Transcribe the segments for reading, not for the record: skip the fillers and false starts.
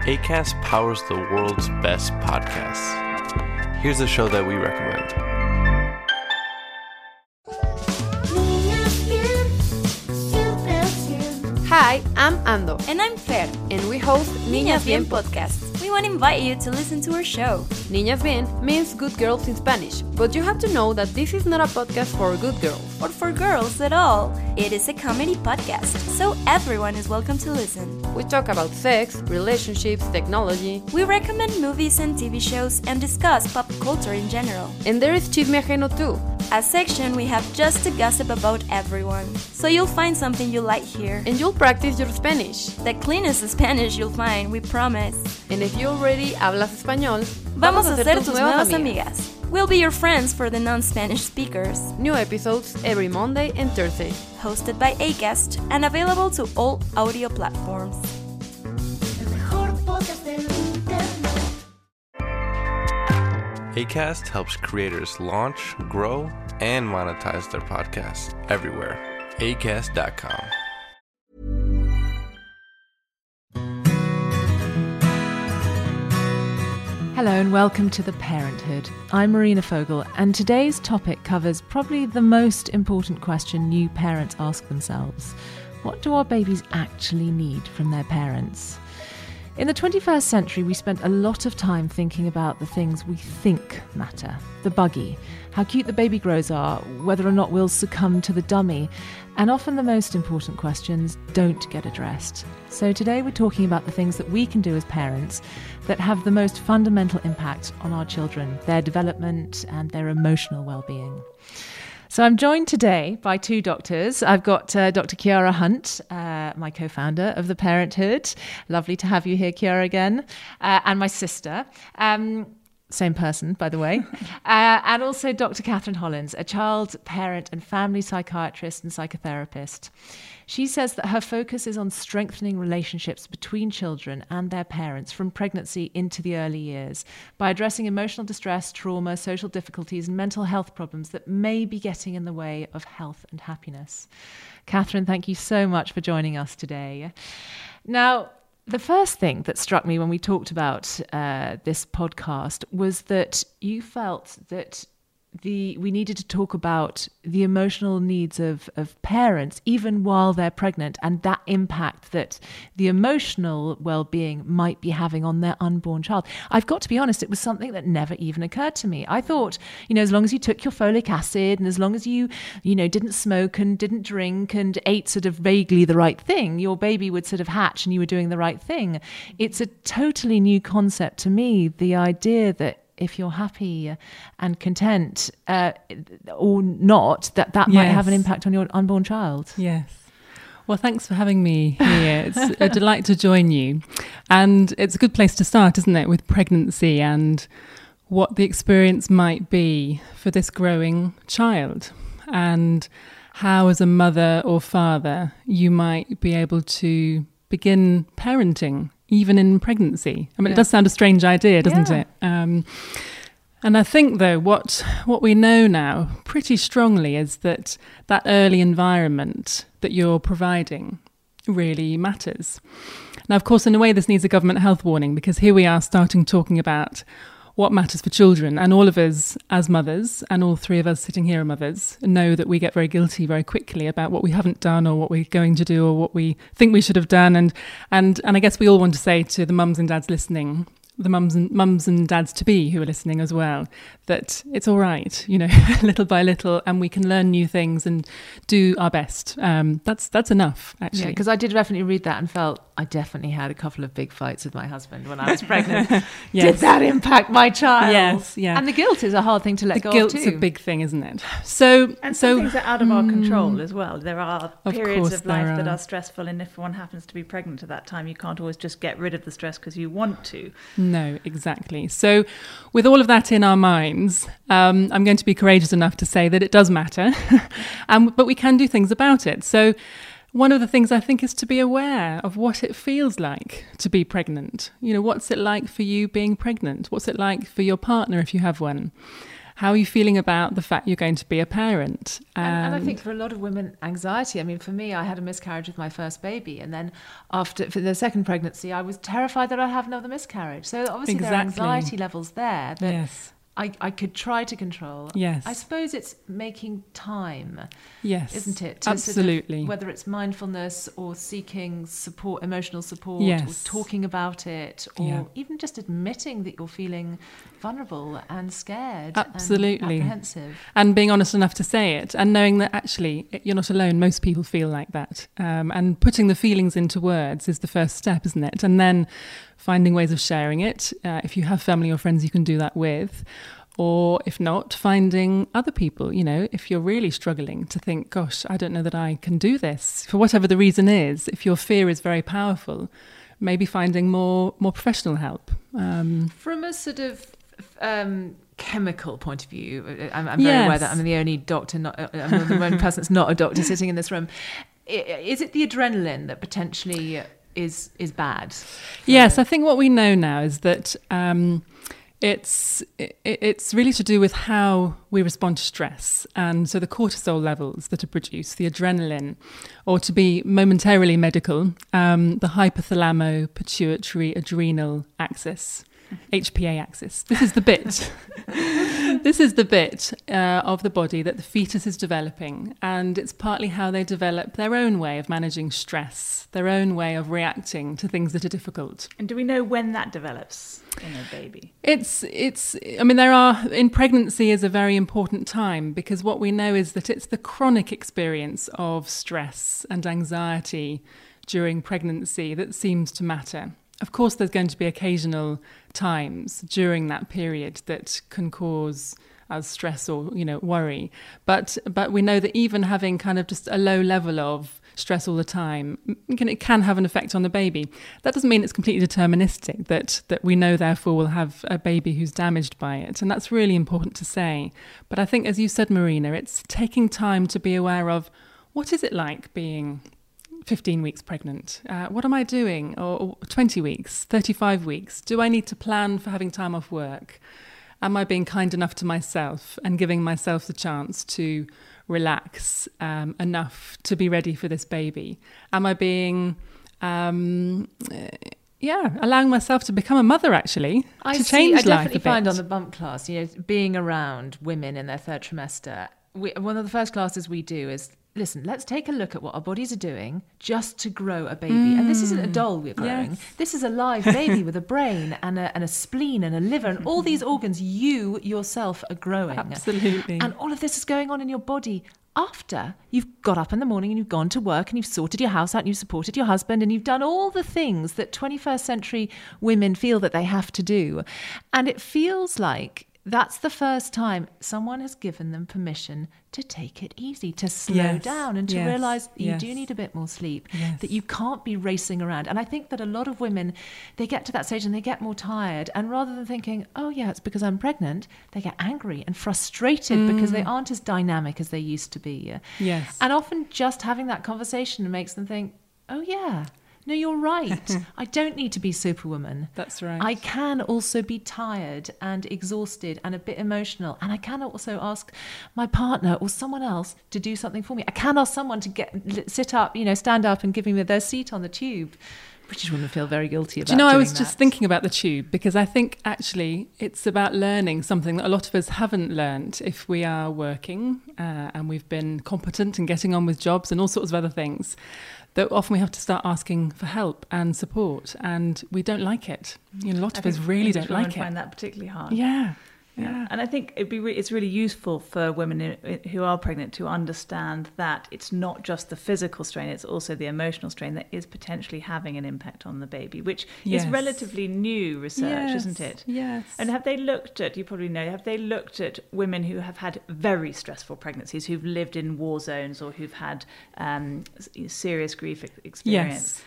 Acast powers the world's best podcasts. Here's a show that we recommend. Hi, I'm Ando. And I'm Fer. And we host Niñas Bien Podcast. We want to invite you to listen to our show. Niñas Bien means good girls in Spanish, but you have to know that this is not a podcast for good girls. Or for girls at all. It is a comedy podcast, so everyone is welcome to listen. We talk about sex, relationships, technology. We recommend movies and TV shows and discuss pop culture in general. And there is Chisme Ajeno too. A section we have just to gossip about everyone. So you'll find something you like here. And you'll practice your Spanish. The cleanest Spanish you'll find, we promise. And if you already hablas español, vamos a ser tus nuevas amigas. We'll be your friends for the non-Spanish speakers. New episodes every Monday and Thursday. Hosted by Acast and available to all audio platforms. Acast helps creators launch, grow, and monetize their podcasts everywhere. Acast.com. Hello and welcome to The Parenthood. I'm Marina Fogel, and today's topic covers probably the most important question new parents ask themselves. What do our babies actually need from their parents? In the 21st century, we spent a lot of time thinking about the things we think matter. The buggy, how cute the baby grows are, whether or not we'll succumb to the dummy, and often the most important questions don't get addressed. So today we're talking about the things that we can do as parents that have the most fundamental impact on our children, their development and their emotional well-being. So I'm joined today by two doctors. I've got Dr. Chiara Hunt, my co-founder of The Parenthood. Lovely to have you here, Chiara, again. And my sister. Same person, by the way. And also Dr. Catherine Hollins, a child, parent and family psychiatrist and psychotherapist. She says that her focus is on strengthening relationships between children and their parents from pregnancy into the early years by addressing emotional distress, trauma, social difficulties and mental health problems that may be getting in the way of health and happiness. Catherine, thank you so much for joining us today. Now, the first thing that struck me when we talked about this podcast was that you felt that we needed to talk about the emotional needs of parents even while they're pregnant, and that impact that the emotional well-being might be having on their unborn child. I've got to be honest, it was something that never even occurred to me. I thought, as long as you took your folic acid and as long as you didn't smoke and didn't drink and ate sort of vaguely the right thing, your baby would sort of hatch and you were doing the right thing. It's a totally new concept to me, the idea that if you're happy and content or not, that might have an impact on your unborn child. Yes. Well, thanks for having me here. It's a delight to join you. And it's a good place to start, isn't it, with pregnancy and what the experience might be for this growing child and how, as a mother or father, you might be able to begin parenting even in pregnancy. I mean, It does sound a strange idea, doesn't it? And I think, though, what we know now pretty strongly is that early environment that you're providing really matters. Now, of course, in a way, this needs a government health warning, because here we are starting talking about what matters for children. And all of us as mothers, and all three of us sitting here are mothers, know that we get very guilty very quickly about what we haven't done or what we're going to do or what we think we should have done. And I guess we all want to say to the mums and dads listening, the mums and dads to be who are listening as well, that it's all right, little by little, and we can learn new things and do our best. That's enough, actually. Yeah, because I did definitely read that and felt I definitely had a couple of big fights with my husband when I was pregnant. Did that impact my child? Yes, yeah. And the guilt is a hard thing to let go of too. The guilt's a big thing, isn't it? So some things are out of our control as well. There are periods of life that are stressful, and if one happens to be pregnant at that time, you can't always just get rid of the stress because you want to. No, exactly. So with all of that in our minds, I'm going to be courageous enough to say that it does matter, but we can do things about it. So one of the things I think is to be aware of what it feels like to be pregnant. What's it like for you being pregnant? What's it like for your partner if you have one? How are you feeling about the fact you're going to be a parent? And I think for a lot of women, anxiety. I mean, for me, I had a miscarriage with my first baby. And then for the second pregnancy, I was terrified that I'd have another miscarriage. So obviously there are anxiety levels there that I could try to control. Yes. I suppose it's making time. Yes. Isn't it? Absolutely. Whether it's mindfulness or seeking support, emotional support, or talking about it, or even just admitting that you're feeling vulnerable and scared. Absolutely. And apprehensive. And being honest enough to say it, and knowing that actually you're not alone. Most people feel like that. And putting the feelings into words is the first step, isn't it? And then finding ways of sharing it. If you have family or friends you can do that with. Or if not, finding other people, if you're really struggling to think, gosh, I don't know that I can do this, for whatever the reason is, if your fear is very powerful, maybe finding more professional help. From a sort of chemical point of view, I'm very aware that I'm the only doctor, I'm the only person that's not a doctor sitting in this room. Is it the adrenaline that potentially is bad? Yes, I think what we know now is that it's really to do with how we respond to stress. And so the cortisol levels that are produced, the adrenaline, or to be momentarily medical, the hypothalamo-pituitary adrenal axis, HPA axis. This is the bit. This is the bit of the body that the fetus is developing, and it's partly how they develop their own way of managing stress, their own way of reacting to things that are difficult. And do we know when that develops in a baby? In pregnancy is a very important time, because what we know is that it's the chronic experience of stress and anxiety during pregnancy that seems to matter. Of course, there's going to be occasional times during that period that can cause us stress or, worry. But we know that even having kind of just a low level of stress all the time, it can have an effect on the baby. That doesn't mean it's completely deterministic, that we know, therefore, we'll have a baby who's damaged by it. And that's really important to say. But I think, as you said, Marina, it's taking time to be aware of what is it like being 15 weeks pregnant? What am I doing? Or 20 weeks, 35 weeks? Do I need to plan for having time off work? Am I being kind enough to myself and giving myself the chance to relax enough to be ready for this baby? Am I being, allowing myself to become a mother, actually, to change life a bit? I definitely find on the bump class, being around women in their third trimester, one of the first classes we do is, listen, let's take a look at what our bodies are doing just to grow a baby. And this isn't a doll we're growing. Yes. This is a live baby with a brain and a spleen and a liver and all these organs you yourself are growing. Absolutely. And all of this is going on in your body after you've got up in the morning and you've gone to work and you've sorted your house out and you've supported your husband and you've done all the things that 21st century women feel that they have to do. And it feels like that's the first time someone has given them permission to take it easy, to slow down and to realise you do need a bit more sleep, that you can't be racing around. And I think that a lot of women, they get to that stage and they get more tired. And rather than thinking, oh, yeah, it's because I'm pregnant, they get angry and frustrated because they aren't as dynamic as they used to be. Yes. And often just having that conversation makes them think, oh, yeah. No, you're right. I don't need to be Superwoman. That's right. I can also be tired and exhausted and a bit emotional. And I can also ask my partner or someone else to do something for me. I can ask someone to sit up, stand up and give me their seat on the tube. British women feel very guilty about doing that. I was just thinking about the tube, because I think actually it's about learning something that a lot of us haven't learned if we are working and we've been competent and getting on with jobs and all sorts of other things. That often we have to start asking for help and support, and we don't like it. A lot of us really don't like it. I find that particularly hard. Yeah. And I think it's really useful for women who are pregnant to understand that it's not just the physical strain, it's also the emotional strain that is potentially having an impact on the baby, which is relatively new research, isn't it? Yes. And have they looked at women who have had very stressful pregnancies, who've lived in war zones or who've had serious grief experience?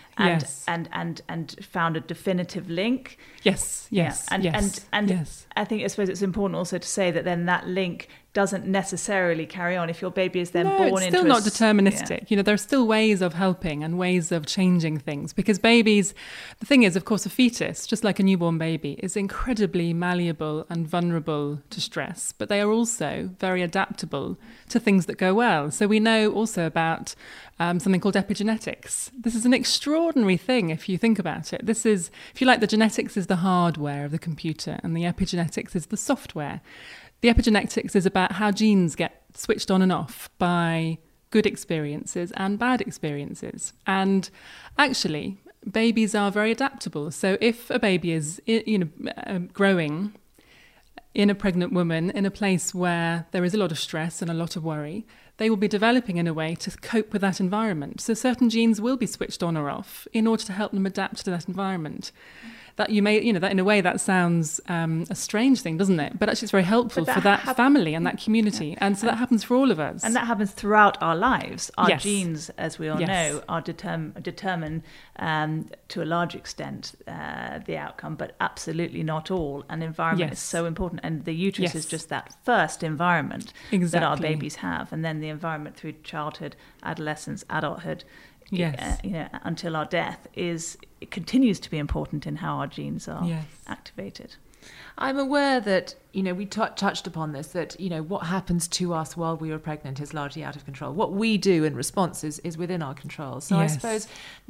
And found a definitive link. Yes. I think I suppose it's important also to say that then that link doesn't necessarily carry on if your baby is then No, born it's into still not deterministic. Yeah. There are still ways of helping and ways of changing things, because babies, the thing is, of course, a fetus, just like a newborn baby, is incredibly malleable and vulnerable to stress, but they are also very adaptable to things that go well. So we know also about something called epigenetics. This is an extraordinary thing if you think about it. This is, if you like, the genetics is the hardware of the computer and the epigenetics is the software. The epigenetics is about how genes get switched on and off by good experiences and bad experiences. And actually, babies are very adaptable. So if a baby is, growing in a pregnant woman in a place where there is a lot of stress and a lot of worry, they will be developing in a way to cope with that environment. So certain genes will be switched on or off in order to help them adapt to that environment. That you may, that in a way that sounds a strange thing, doesn't it? But actually it's very helpful for that family and that community. And so that happens for all of us. And that happens throughout our lives. Our Yes. genes, as we all Yes. know, are determine to a large extent the outcome, but absolutely not all. And environment is Yes. so important. And the uterus is Yes. just that first environment that our Exactly. babies have. And then the environment through childhood, adolescence, adulthood, Yes. until our death it continues to be important in how our genes are Yes. activated. I'm aware that, we touched upon this, that, what happens to us while we are pregnant is largely out of control. What we do in response is within our control. So Yes. I suppose,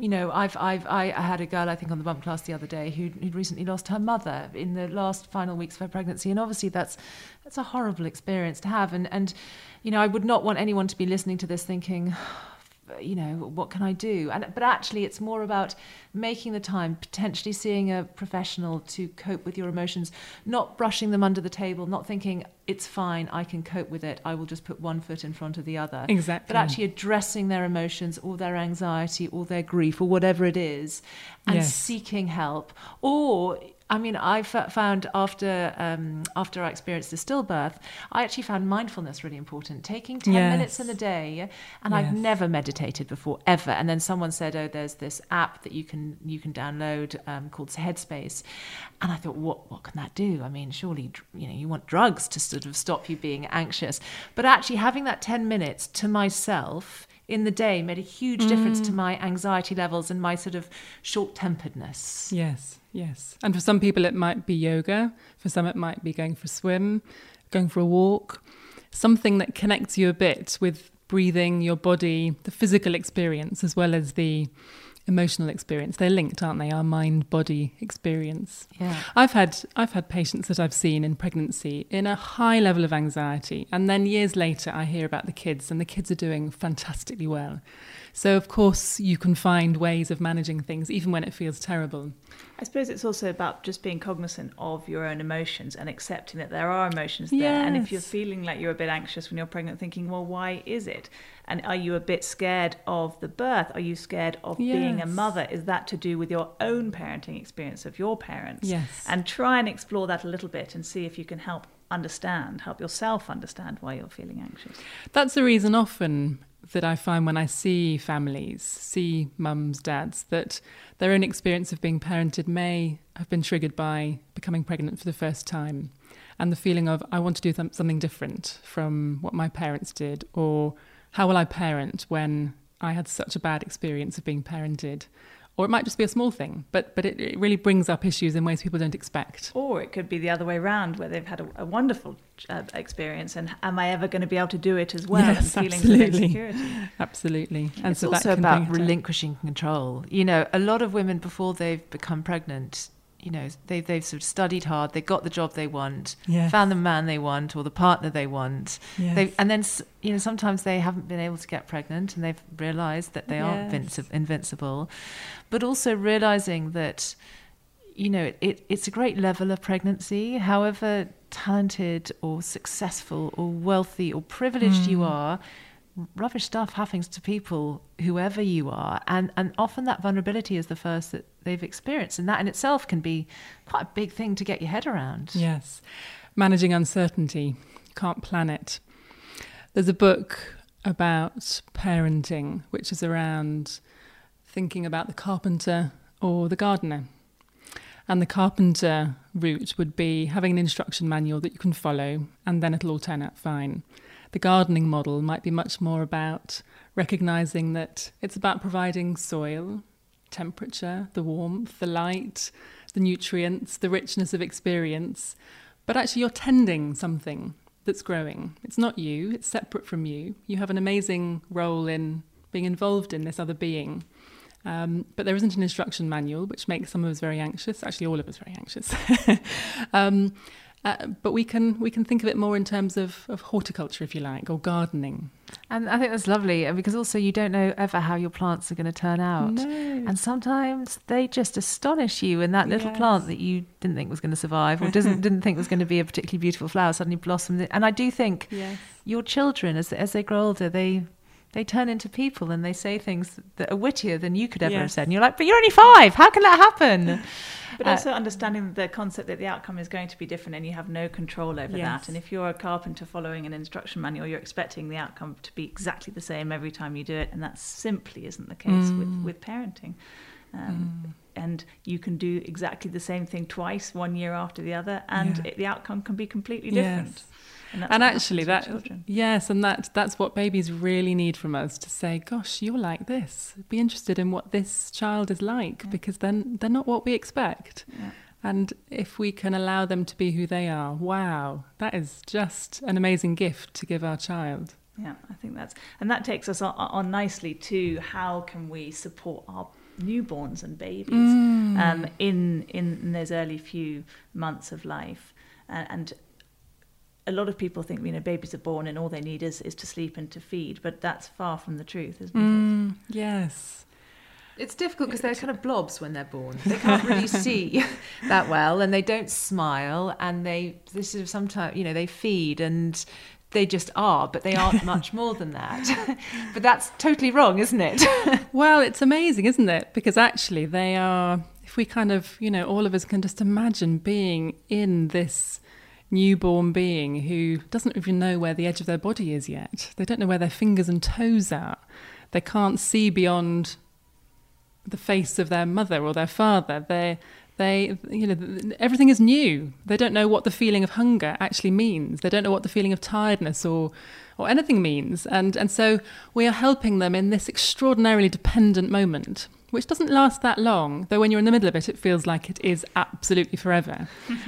I had a girl, I think, on the bump class the other day who'd recently lost her mother in the last final weeks of her pregnancy. And obviously that's a horrible experience to have. And I would not want anyone to be listening to this thinking, what can I do? But actually, it's more about making the time, potentially seeing a professional to cope with your emotions, not brushing them under the table, not thinking, it's fine, I can cope with it, I will just put one foot in front of the other. Exactly. But actually addressing their emotions or their anxiety or their grief or whatever it is, and Yes. seeking help. Or I found after I experienced the stillbirth, I actually found mindfulness really important. Taking 10 Yes. minutes in the day, and I've Yes. never meditated before, ever. And then someone said, "Oh, there's this app that you can download called Headspace," and I thought, what can that do? Surely you want drugs to sort of stop you being anxious, but actually having that 10 minutes to myself in the day made a huge difference to my anxiety levels and my sort of short-temperedness. Yes, yes. And for some people it might be yoga, for some it might be going for a swim, going for a walk, something that connects you a bit with breathing, your body, the physical experience as well as the emotional experience. They're linked, aren't they? Our mind-body experience. Yeah. I've had patients that I've seen in pregnancy in a high level of anxiety, and then years later I hear about the kids, and the kids are doing fantastically well. So of course you can find ways of managing things even when it feels terrible. I suppose it's also about just being cognizant of your own emotions and accepting that there are emotions there. Yes. And if you're feeling like you're a bit anxious when you're pregnant, thinking, well, why is it? And are you a bit scared of the birth? Are you scared of being a Yes. mother? Is that to do with your own parenting experience of your parents? Yes. And try and explore that a little bit and see if you can help yourself understand why you're feeling anxious. That's the reason often that I find when I see families, see mums, dads, that their own experience of being parented may have been triggered by becoming pregnant for the first time, and the feeling of, I want to do something different from what my parents did, or how will I parent when I had such a bad experience of being parented? Or it might just be a small thing, but it really brings up issues in ways people don't expect. Or it could be the other way around, where they've had a wonderful experience, and am I ever going to be able to do it as well? Yes, and feelings absolutely. of insecurity. Absolutely. And It's so also that can about bring it up. relinquishing control. A lot of women, before they've become pregnant, they've sort of studied hard, they got the job they want, Yes. found the man they want or the partner they want. Yes. And then, sometimes they haven't been able to get pregnant and they've realised that they aren't Yes. invincible. But also realising that, it's a great level of pregnancy, however talented or successful or wealthy or privileged you are, rubbish stuff happens to people, whoever you are, and often that vulnerability is the first that they've experienced, and that in itself can be quite a big thing to get your head around. Yes. Managing uncertainty. Can't plan it. There's a book about parenting, which is around thinking about the carpenter or the gardener. And the carpenter route would be having an instruction manual that you can follow, and then it'll all turn out fine. The gardening model might be much more about recognising that it's about providing soil, temperature, the warmth, the light, the nutrients, the richness of experience. But actually you're tending something that's growing. It's not you, it's separate from you. You have an amazing role in being involved in this other being. But there isn't an instruction manual, which makes some of us very anxious. Actually, all of us very anxious. But we can think of it more in terms of horticulture, if you like, or gardening. And I think that's lovely, because also you don't know ever how your plants are going to turn out. No. And sometimes they just astonish you, and that little plant that you didn't think was going to survive or didn't think was going to be a particularly beautiful flower suddenly blossomed. And I do think your children, as they grow older, they turn into people and they say things that are wittier than you could ever have said. And you're like, but you're only 5. How can that happen? But also understanding the concept that the outcome is going to be different and you have no control over that. And if you're a carpenter following an instruction manual, you're expecting the outcome to be exactly the same every time you do it. And that simply isn't the case with parenting. And you can do exactly the same thing twice, 1 year after the other, and the outcome can be completely different. And actually that's what babies really need from us, to say, gosh, you're like this. Be interested in what this child is like, because then they're not what we expect. And if we can allow them to be who they are, wow, that is just an amazing gift to give our child. Yeah, I think that takes us on nicely to how can we support our newborns and babies in those early few months of life. And a lot of people think, babies are born and all they need is to sleep and to feed, but that's far from the truth, isn't it? Yes. It's difficult because they're kind of blobs when they're born. They can't really see that well, and they don't smile, and they sort of sometimes, they feed and they just are, but they aren't much more than that. But that's totally wrong, isn't it? Well, it's amazing, isn't it? Because actually they are, if we kind of, all of us can just imagine being in this newborn being who doesn't even know where the edge of their body is yet. They don't know where their fingers and toes are. They can't see beyond the face of their mother or their father. They everything is new. They don't know what the feeling of hunger actually means. They don't know what the feeling of tiredness or anything means. And so we are helping them in this extraordinarily dependent moment, which doesn't last that long, though when you're in the middle of it, it feels like it is absolutely forever.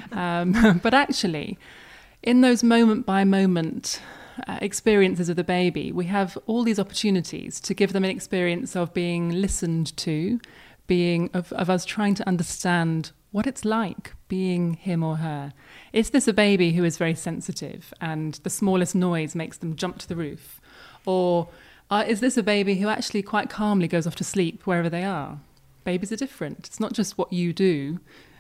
But actually, in those moment-by-moment experiences of the baby, we have all these opportunities to give them an experience of being listened to, of us trying to understand what it's like being him or her. Is this a baby who is very sensitive and the smallest noise makes them jump to the roof? Or is this a baby who actually quite calmly goes off to sleep wherever they are? Babies are different. It's not just what you do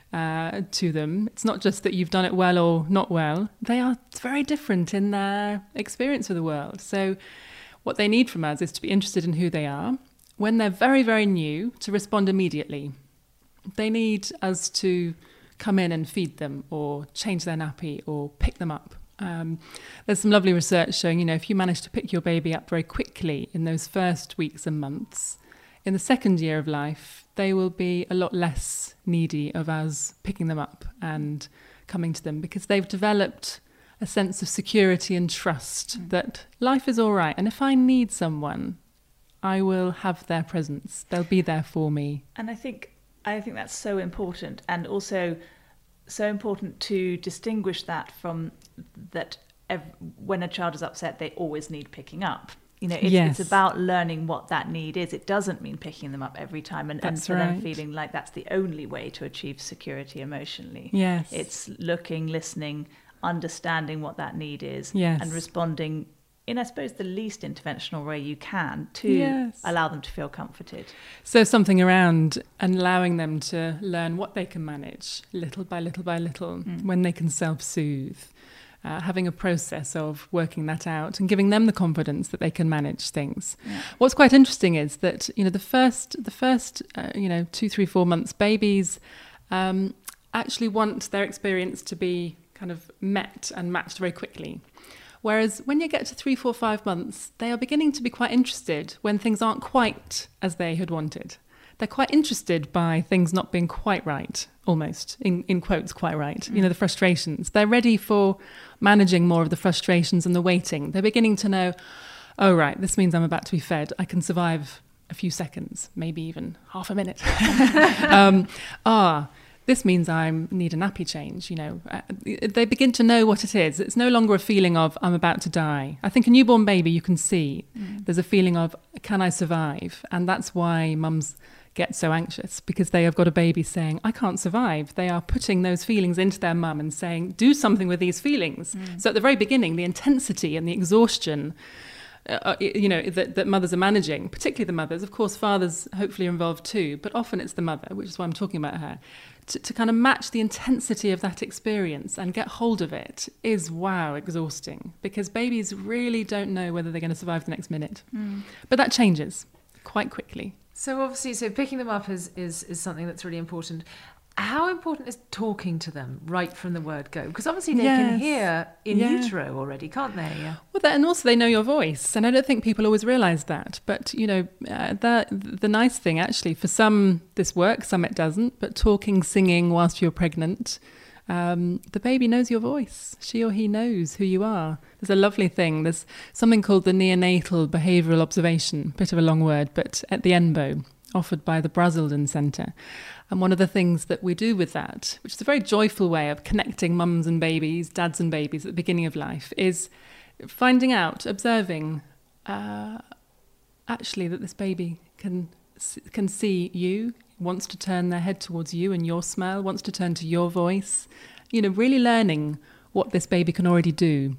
to them. It's not just that you've done it well or not well. They are very different in their experience of the world. So what they need from us is to be interested in who they are. When they're very, very new, to respond immediately. They need us to come in and feed them or change their nappy or pick them up. There's some lovely research showing, if you manage to pick your baby up very quickly in those first weeks and months, in the second year of life, they will be a lot less needy of us picking them up and coming to them, because they've developed a sense of security and trust that life is all right. And if I need someone, I will have their presence. They'll be there for me. And I think that's so important, and also so important to distinguish that from that when a child is upset, they always need picking up. It's about learning what that need is. It doesn't mean picking them up every time and for them feeling like that's the only way to achieve security emotionally. Yes. It's looking, listening, understanding what that need is, yes, and responding in, I suppose, the least interventional way you can to allow them to feel comforted. So something around allowing them to learn what they can manage little by little by little, when they can self-soothe, having a process of working that out and giving them the confidence that they can manage things. Yeah. What's quite interesting is that, the first 2, 3, 4 months, babies actually want their experience to be kind of met and matched very quickly. Whereas when you get to 3, 4, 5 months, they are beginning to be quite interested when things aren't quite as they had wanted. they're quite interested by things not being quite right, almost, in quotes, quite right. You know, the frustrations. They're ready for managing more of the frustrations and the waiting. They're beginning to know, oh, right, this means I'm about to be fed. I can survive a few seconds, maybe even half a minute. This means I need a nappy change, you know. They begin to know what it is. It's no longer a feeling of, I'm about to die. I think a newborn baby, you can see, there's a feeling of, can I survive? And that's why mums get so anxious, because they have got a baby saying, I can't survive. They are putting those feelings into their mum and saying, do something with these feelings. So at the very beginning, the intensity and the exhaustion that mothers are managing, particularly the mothers, of course fathers hopefully are involved too, but often it's the mother, which is why I'm talking about her, to kind of match the intensity of that experience and get hold of it is, wow, exhausting, because babies really don't know whether they're going to survive the next minute. But that changes quite quickly. So obviously, picking them up is something that's really important. How important is talking to them right from the word go? Because obviously they can hear in utero already, can't they? Yeah. Well, and also they know your voice, and I don't think people always realise that. But you know, the nice thing actually, for some this works, some it doesn't. But talking, singing whilst you're pregnant, the baby knows your voice. She or he knows who you are. There's a lovely thing. There's something called the neonatal behavioural observation. Bit of a long word, but at the ENBO, offered by the Brazelden Centre. And one of the things that we do with that, which is a very joyful way of connecting mums and babies, dads and babies at the beginning of life, is finding out, observing, actually that this baby can see you, wants to turn their head towards you and your smell, wants to turn to your voice. You know, really learning what this baby can already do.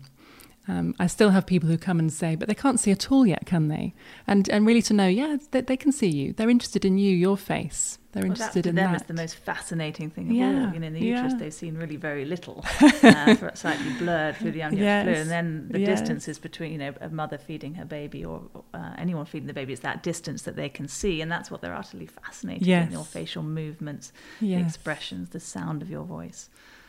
I still have people who come and say, but they can't see at all yet, can they? And really to know, they can see you. They're interested in you, your face. They're interested in that. For them, it's the most fascinating thing of all. You know, in the uterus, they've seen really very little, slightly blurred through the amniotic fluid, and then the distances between, you know, a mother feeding her baby or anyone feeding the baby, it's that distance that they can see, and that's what they're utterly fascinated in, your facial movements, the expressions, the sound of your voice.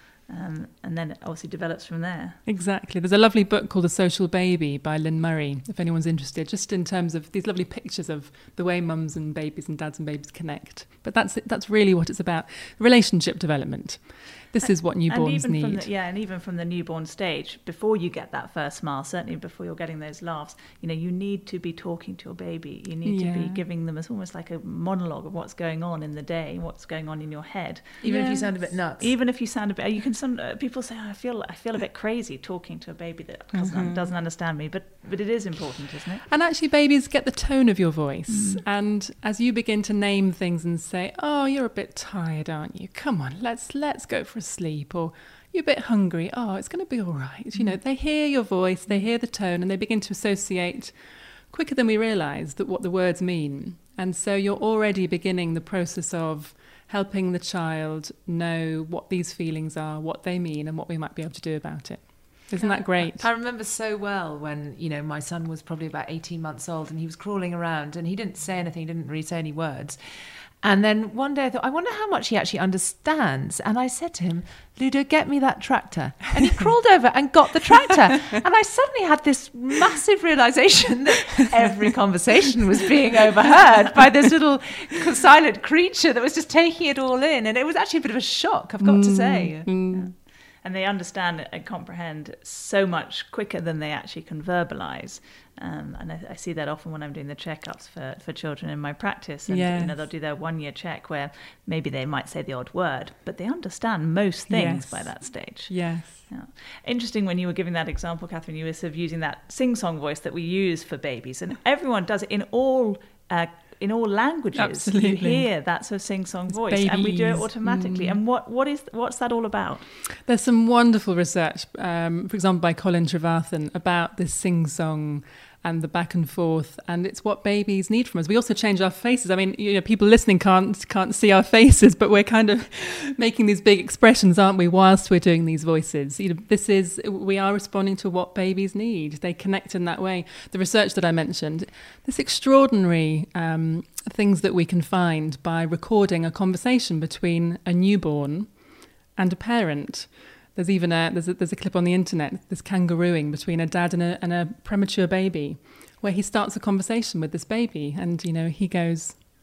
And then it obviously develops from there. Exactly. There's a lovely book called The Social Baby by Lynn Murray, if anyone's interested, just in terms of these lovely pictures of the way mums and babies and dads and babies connect. But that's really what it's about, relationship development. This is what newborns need. And even from the newborn stage, before you get that first smile, certainly before you're getting those laughs, you know, you need to be talking to your baby. You need to be giving them, it's almost like a monologue of what's going on in the day, what's going on in your head. Even if you sound a bit nuts. Even if you sound a bit, you can. Some people say, I feel a bit crazy talking to a baby that doesn't understand me, but it is important, isn't it? And actually, babies get the tone of your voice, and as you begin to name things and say, "Oh, you're a bit tired, aren't you? Come on, let's go for a sleep," or "You're a bit hungry. Oh, it's going to be all right." You know, they hear your voice, they hear the tone, and they begin to associate quicker than we realise that what the words mean. And so you're already beginning the process of helping the child know what these feelings are, what they mean, and what we might be able to do about it. Isn't that great? I remember so well when, you know, my son was probably about 18 months old and he was crawling around and he didn't say anything, he didn't really say any words. And then one day I thought, I wonder how much he actually understands. And I said to him, Ludo, get me that tractor. And he crawled over and got the tractor. And I suddenly had this massive realization that every conversation was being overheard by this little silent creature that was just taking it all in. And it was actually a bit of a shock, I've got to say. Yeah. And they understand and comprehend so much quicker than they actually can verbalise. And I see that often when I'm doing the checkups for children in my practice. And you know, they'll do their 1 year check where maybe they might say the odd word, but they understand most things by that stage. Yes. Yeah. Interesting when you were giving that example, Catherine, you were sort of using that sing-song voice that we use for babies. And everyone does it in all languages. Absolutely. You hear that sort of sing-song voice, babies. And we do it automatically. And what's that all about? There's some wonderful research, for example, by Colin Trevathan about this sing-song and the back and forth, and it's what babies need from us. We also change our faces. I mean, you know, people listening can't see our faces, but we're kind of making these big expressions, aren't we, whilst we're doing these voices. You know, we are responding to what babies need. They connect in that way. The research that I mentioned, this extraordinary things that we can find by recording a conversation between a newborn and a parent. There's even there's a clip on the internet, this kangarooing between a dad and a premature baby, where he starts a conversation with this baby, and you know he goes,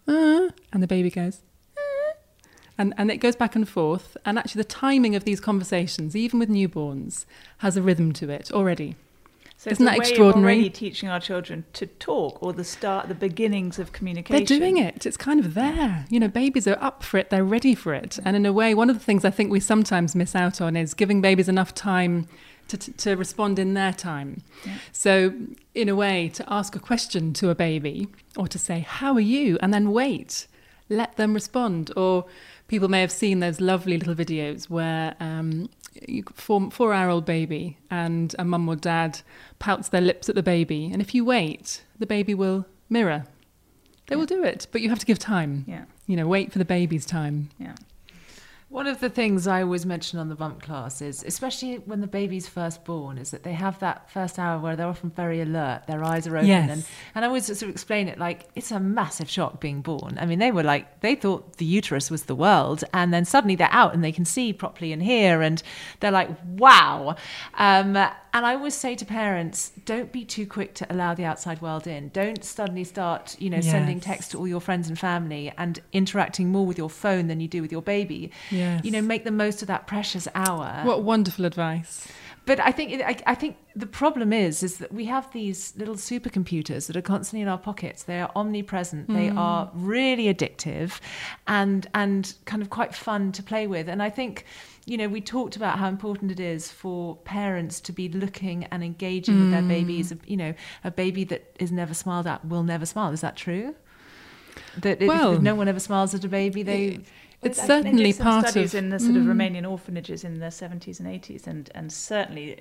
and the baby goes, and it goes back and forth. And actually the timing of these conversations, even with newborns, has a rhythm to it already. So Isn't that it's a way extraordinary? of already teaching our children to talk, or the beginnings of communication. They're doing it. It's kind of there. You know, babies are up for it. They're ready for it. And in a way, one of the things I think we sometimes miss out on is giving babies enough time to respond in their time. Yeah. So in a way, to ask a question to a baby or to say, how are you? And then wait, let them respond. Or people may have seen those lovely little videos where 4-hour-old baby and a mum or dad pouts their lips at the baby. And if you wait, the baby will mirror. They will do it, but you have to give time. Yeah. You know, wait for the baby's time. Yeah. One of the things I always mention on the bump class is, especially when the baby's first born, is that they have that first hour where they're often very alert, their eyes are open. Yes. And I always sort of explain it like it's a massive shock being born. I mean, they thought the uterus was the world, and then suddenly they're out and they can see properly and hear, and they're like, wow. And I always say to parents, don't be too quick to allow the outside world in. Don't suddenly start, sending texts to all your friends and family and interacting more with your phone than you do with your baby. Yes. Make the most of that precious hour. What wonderful advice. But I think the problem is that we have these little supercomputers that are constantly in our pockets. They are omnipresent. They are really addictive and kind of quite fun to play with. And I think, we talked about how important it is for parents to be looking and engaging with their babies. A baby that is never smiled at will never smile. Is that true? That if no one ever smiles at a baby, it's They certainly did some part studies of in the sort of Romanian orphanages in the 70s and 80s, and certainly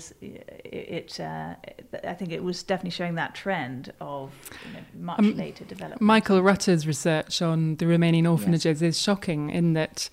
I think it was definitely showing that trend of much later development. Michael Rutter's research on the Romanian orphanages is shocking in that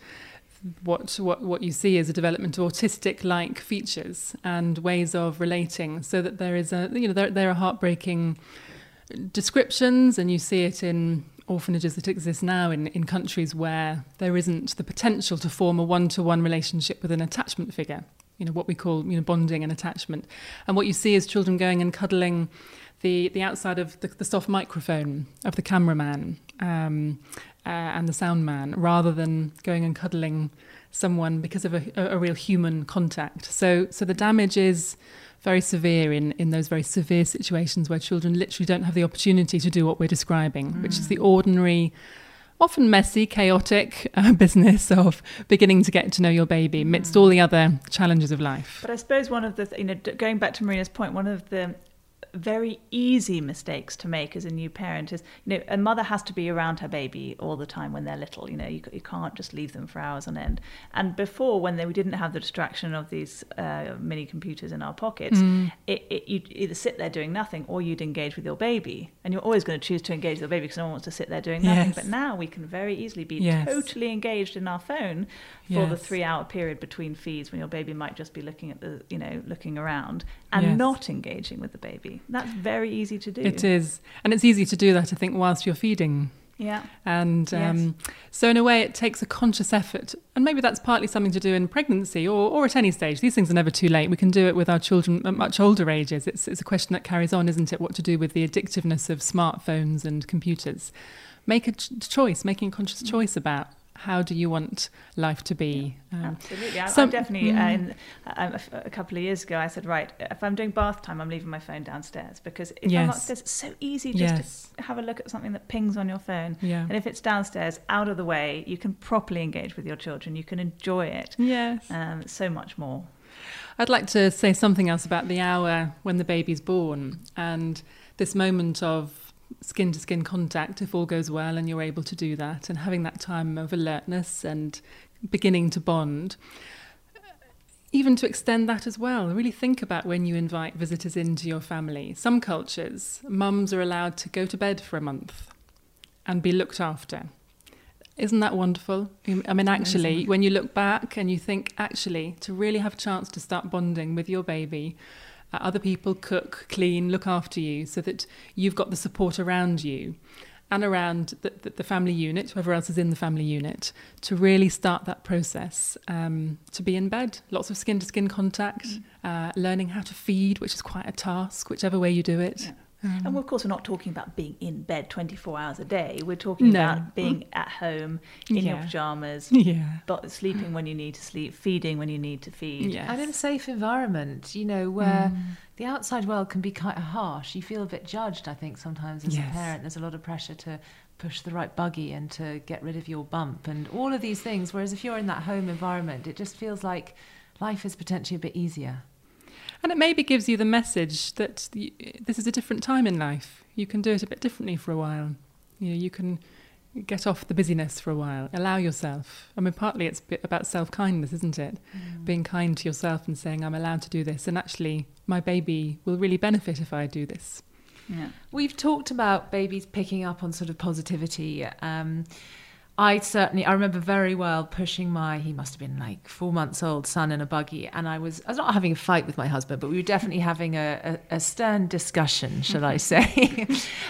what you see is a development of autistic-like features and ways of relating, so that there is there are heartbreaking descriptions, and you see it in orphanages that exist now in countries where there isn't the potential to form a one-to-one relationship with an attachment figure, what we call bonding and attachment. And what you see is children going and cuddling the outside of the soft microphone of the cameraman and the sound man, rather than going and cuddling someone because of a real human contact. So the damage is very severe in those very severe situations where children literally don't have the opportunity to do what we're describing, which is the ordinary, often messy, chaotic business of beginning to get to know your baby amidst all the other challenges of life. But I suppose one of the, going back to Marina's point, one of the very easy mistakes to make as a new parent is, a mother has to be around her baby all the time when they're little. You can't just leave them for hours on end. And before, when we didn't have the distraction of these mini computers in our pockets, you'd either sit there doing nothing or you'd engage with your baby. And you're always going to choose to engage with your baby because no one wants to sit there doing nothing. Yes. But now we can very easily be Yes. totally engaged in our phone for the Yes. 3-hour period between feeds when your baby might just be looking at looking around and Yes. not engaging with the baby. That's very easy to do. It is. And it's easy to do that, I think, whilst you're feeding. Yeah. And Yes. so in a way it takes a conscious effort, and maybe that's partly something to do in pregnancy or at any stage. These things are never too late. We can do it with our children at much older ages. It's a question that carries on, isn't it, what to do with the addictiveness of smartphones and computers. Make a choice, making a conscious choice about how do you want life to be. Absolutely. I definitely, a couple of years ago, I said, right, if I'm doing bath time, I'm leaving my phone downstairs, because if I'm upstairs, it's so easy just to have a look at something that pings on your phone. Yeah. And if it's downstairs, out of the way, you can properly engage with your children. You can enjoy it. Yes. So much more. I'd like to say something else about the hour when the baby's born and this moment of skin-to-skin contact, if all goes well and you're able to do that, and having that time of alertness and beginning to bond. Even to extend that as well, really think about when you invite visitors into your family. Some cultures, mums are allowed to go to bed for a month and be looked after. Isn't that wonderful? I mean, actually, when you look back and you think, actually, to really have a chance to start bonding with your baby, other people cook, clean, look after you, so that you've got the support around you and around the family unit, whoever else is in the family unit, to really start that process, to be in bed. Lots of skin-to-skin contact, learning how to feed, which is quite a task, whichever way you do it. And of course, we're not talking about being in bed 24 hours a day. We're talking about being at home in your pajamas, but sleeping when you need to sleep, feeding when you need to feed. And in a safe environment, where the outside world can be quite harsh. You feel a bit judged, I think, sometimes as a parent. There's a lot of pressure to push the right buggy and to get rid of your bump and all of these things. Whereas if you're in that home environment, it just feels like life is potentially a bit easier. And it maybe gives you the message that this is a different time in life. You can do it a bit differently for a while. You can get off the busyness for a while. Allow yourself. I mean, partly it's a bit about self-kindness, isn't it? Being kind to yourself and saying, I'm allowed to do this. And actually, my baby will really benefit if I do this. Yeah. We've talked about babies picking up on sort of positivity. I remember very well pushing he must have been like 4 months old son in a buggy, and I was not having a fight with my husband, but we were definitely having a stern discussion, shall I say.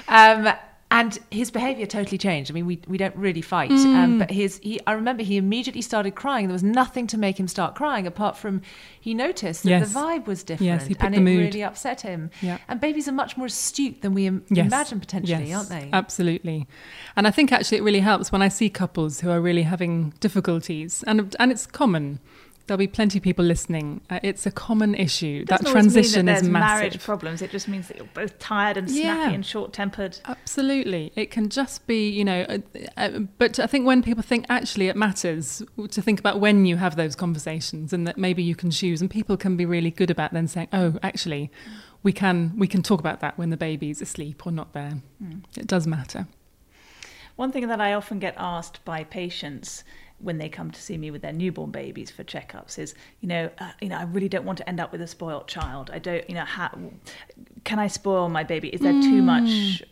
And his behaviour totally changed. I mean, we don't really fight, but I remember he immediately started crying. There was nothing to make him start crying apart from he noticed that the vibe was different, and it really upset him. Yeah. And babies are much more astute than we imagine potentially, aren't they? Absolutely. And I think actually it really helps when I see couples who are really having difficulties, and it's common. There'll be plenty of people listening. It's a common issue. That transition is massive. Marriage problems. It just means that you're both tired and snappy and short-tempered. Absolutely. It can just be, but I think when people think actually it matters to think about when you have those conversations and that maybe you can choose, and people can be really good about then saying, oh, actually, we can talk about that when the baby's asleep or not there. It does matter. One thing that I often get asked by patients when they come to see me with their newborn babies for checkups is, I really don't want to end up with a spoilt child. I don't, can I spoil my baby? Is there too much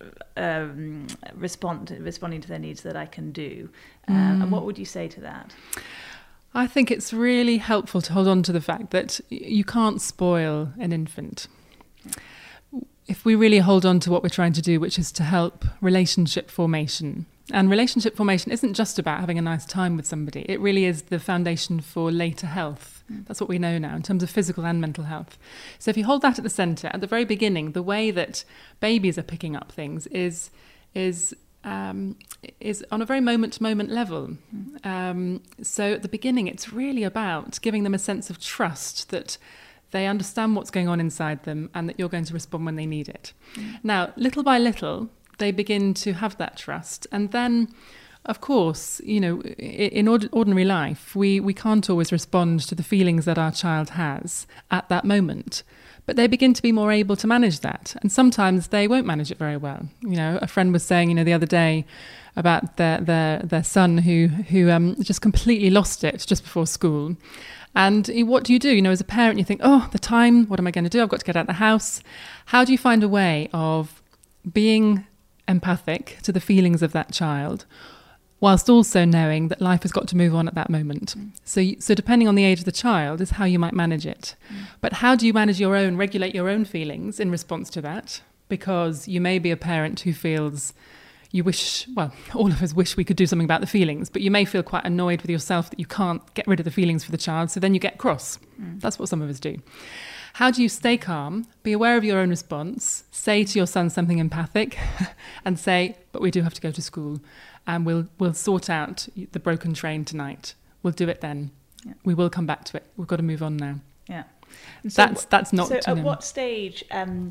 responding to their needs that I can do? And what would you say to that? I think it's really helpful to hold on to the fact that you can't spoil an infant. If we really hold on to what we're trying to do, which is to help relationship formation. And relationship formation isn't just about having a nice time with somebody. It really is the foundation for later health. That's what we know now in terms of physical and mental health. So if you hold that at the centre, at the very beginning, the way that babies are picking up things is on a very moment-to-moment level. So at the beginning, it's really about giving them a sense of trust that they understand what's going on inside them and that you're going to respond when they need it. Now, little by little, they begin to have that trust. And then, of course, in ordinary life, we can't always respond to the feelings that our child has at that moment. But they begin to be more able to manage that. And sometimes they won't manage it very well. A friend was saying, the other day about their son who just completely lost it just before school. And what do? As a parent, you think, oh, the time, what am I going to do? I've got to get out of the house. How do you find a way of being empathic to the feelings of that child, whilst also knowing that life has got to move on at that moment? So depending on the age of the child is how you might manage it. But how do you regulate your own feelings in response to that? Because you may be a parent who feels all of us wish we could do something about the feelings, but you may feel quite annoyed with yourself that you can't get rid of the feelings for the child, so then you get cross. That's what some of us do. How do you stay calm, be aware of your own response, say to your son something empathic, and say, but we do have to go to school, and we'll sort out the broken train tonight. We'll do it then. Yeah. We will come back to it. We've got to move on now. Yeah. So that's not... So at what stage...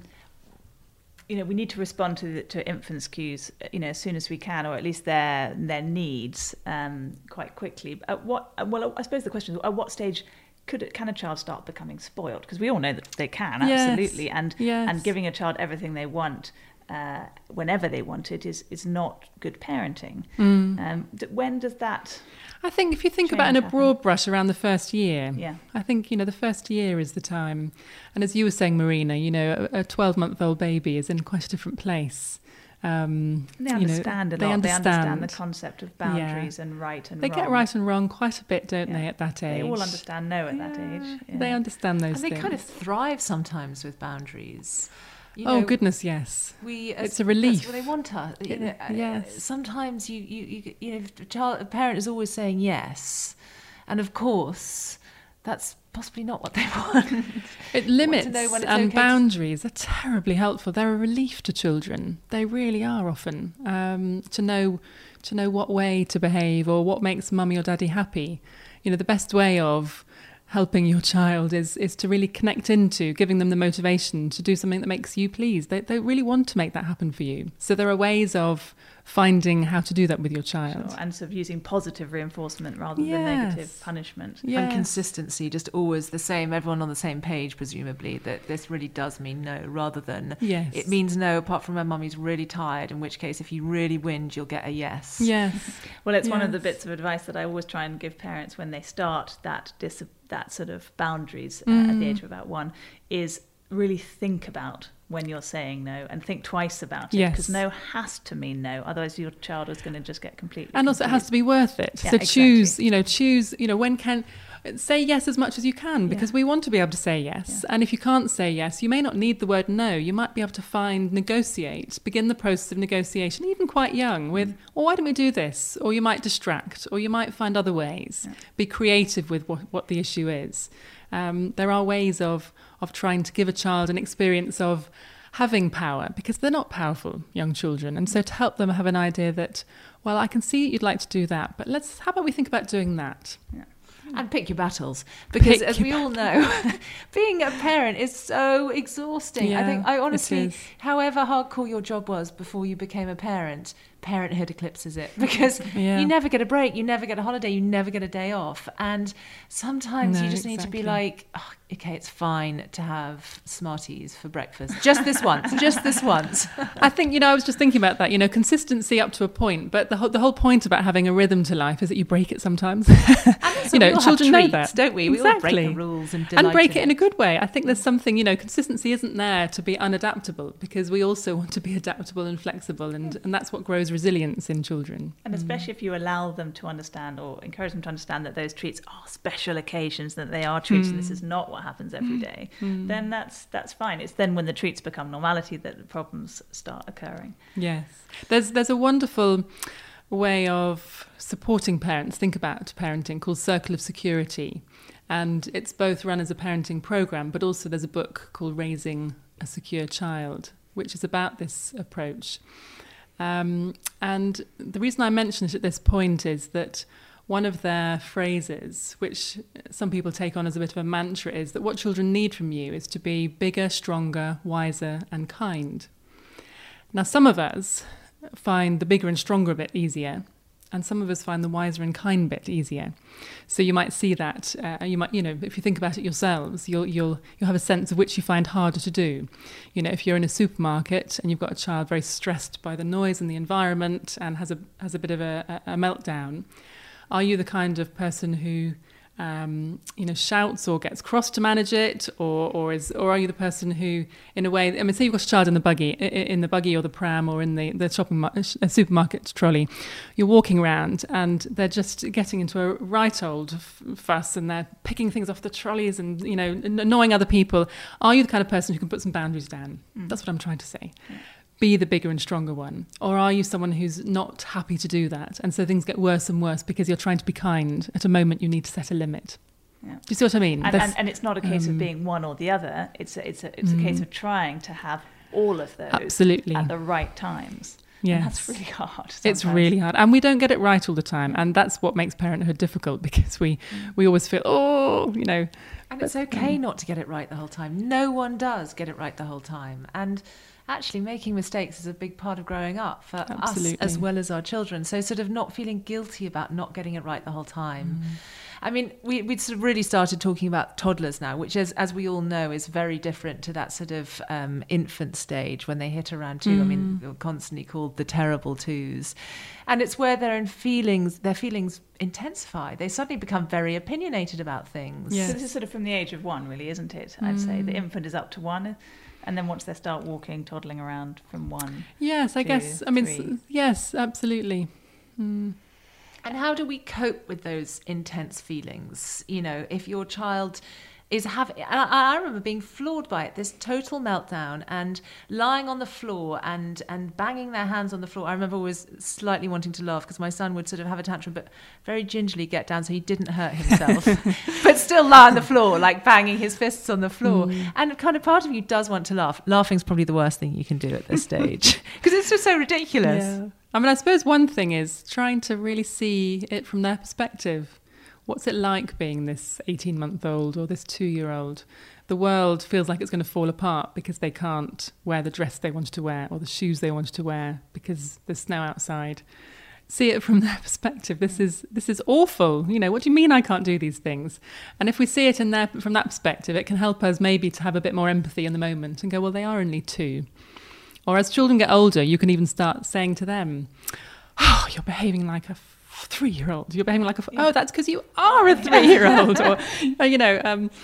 we need to respond to infants' cues, as soon as we can, or at least their needs quite quickly. I suppose the question is, at what stage can a child start becoming spoiled? Because we all know that they can, absolutely, and giving a child everything they want whenever they want it is not good parenting. When does that? I think if you think about in a broad brush around the first year, I think, the first year is the time. And as you were saying, Marina, a 12-month-old baby is in quite a different place. They understand a lot. They understand the concept of boundaries and right and wrong. They get right and wrong quite a bit, don't they, at that age? They all understand no at that age. Yeah. They understand those things. And they kind of thrive sometimes with boundaries. Goodness, yes. It's a relief. That's what they want us. Yes. Sometimes a parent is always saying yes, and of course that's possibly not what they want. It limits, to know when it's and okay to- boundaries are terribly helpful. They're a relief to children. They really are often, to know what way to behave or what makes mummy or daddy happy. You know, the best way of helping your child is to really connect into giving them the motivation to do something that makes you pleased. They really want to make that happen for you. So there are ways of finding how to do that with your child. Sure. And sort of using positive reinforcement rather than Yes. negative punishment. Yes. And consistency, just always the same, everyone on the same page, presumably, that this really does mean no, rather than Yes. it means no, apart from when mummy's really tired, in which case if you really whinge, you'll get a yes. Yes. Well, it's one of the Yes. bits of advice that I always try and give parents when they start that sort of boundaries at the age of about 1, is really think about when you're saying no and think twice about it, Yes. because no has to mean no, otherwise your child is going to just get completely And also it has to be worth it. Yeah, So exactly. choose, when say yes as much as you can, because we want to be able to say yes. Yeah. And if you can't say yes, you may not need the word no. You might be able to begin the process of negotiation, even quite young, with, well, why don't we do this? Or you might distract, or you might find other ways. Yeah. Be creative with what the issue is. There are ways of trying to give a child an experience of having power, because they're not powerful young children. And so to help them have an idea that, well, I can see you'd like to do that, but how about we think about doing that? Yeah. And pick your battles, because Pick as your we all know, being a parent is so exhausting. Yeah, I it honestly, is. however hardcore your job was before you became a parent, parenthood eclipses it, because Yeah. you never get a break, you never get a holiday, you never get a day off. And sometimes No, you just need to be exactly. like, oh, okay, it's fine to have Smarties for breakfast. Just this once, just this once. I think, I was just thinking about that, consistency up to a point, but the whole point about having a rhythm to life is that you break it sometimes. So we all have children know treats, that. don't we? We all break Exactly. the rules and break delight it in a good way. I think there's something, consistency isn't there to be unadaptable, because we also want to be adaptable and flexible, and that's what grows resilience in children. And especially if you allow them to understand or encourage them to understand that those treats are special occasions, that they are treats and this is not what happens every day, then that's fine. It's then when the treats become normality that the problems start occurring. Yes. There's a wonderful way of supporting parents think about parenting called Circle of Security, and it's both run as a parenting program, but also there's a book called Raising a Secure Child, which is about this approach. And the reason I mention it at this point is that one of their phrases, which some people take on as a bit of a mantra, is that what children need from you is to be bigger, stronger, wiser, and kind. Now, some of us find the bigger and stronger bit easier, and some of us find the wiser and kind bit easier. So you might see that, if you think about it yourselves, you'll have a sense of which you find harder to do. If you're in a supermarket and you've got a child very stressed by the noise and the environment and has a bit of a meltdown, are you the kind of person who shouts or gets cross to manage it, or are you the person who, in a way, say you've got a child in the buggy or the pram or in the supermarket trolley, you're walking around and they're just getting into a right old fuss and they're picking things off the trolleys and annoying other people. Are you the kind of person who can put some boundaries down? That's what I'm trying to say. Yeah. Be the bigger and stronger one? Or are you someone who's not happy to do that, and so things get worse and worse because you're trying to be kind at a moment you need to set a limit? Yeah. Do you see what I mean? And it's not a case of being one or the other. It's a case of trying to have all of those absolutely at the right times. Yes. And that's really hard. Sometimes. It's really hard, and we don't get it right all the time, and that's what makes parenthood difficult, because we always feel, And it's okay not to get it right the whole time. No one does get it right the whole time. And actually making mistakes is a big part of growing up for us as well as our children. So sort of not feeling guilty about not getting it right the whole time. I mean, we'd sort of really started talking about toddlers now, which is, as we all know, is very different to that sort of infant stage when they hit around 2. I mean, they're constantly called the terrible 2s. And it's where their feelings intensify. They suddenly become very opinionated about things. Yes. So this is sort of from the age of 1, really, isn't it? I'd say the infant is up to 1. And then once they start walking, toddling around from 1. Yes, I guess. I mean, yes, absolutely. And how do we cope with those intense feelings? If your child is having, and I remember being floored by it, this total meltdown and lying on the floor and banging their hands on the floor. I remember always slightly wanting to laugh because my son would sort of have a tantrum, but very gingerly get down so he didn't hurt himself, but still lie on the floor, like banging his fists on the floor. And kind of part of you does want to laugh. Laughing's probably the worst thing you can do at this stage because it's just so ridiculous. Yeah. I mean, I suppose one thing is trying to really see it from their perspective. What's it like being this 18-month-old or this 2-year-old? The world feels like it's going to fall apart because they can't wear the dress they wanted to wear or the shoes they wanted to wear because there's snow outside. See it from their perspective. This is awful. You know, what do you mean I can't do these things? And if we see it from that perspective, it can help us maybe to have a bit more empathy in the moment and go, well, they are only 2. Or as children get older, you can even start saying to them, oh, you're behaving like a 3-year-old. You're behaving like oh, that's because you are a 3-year-old. Or, you know,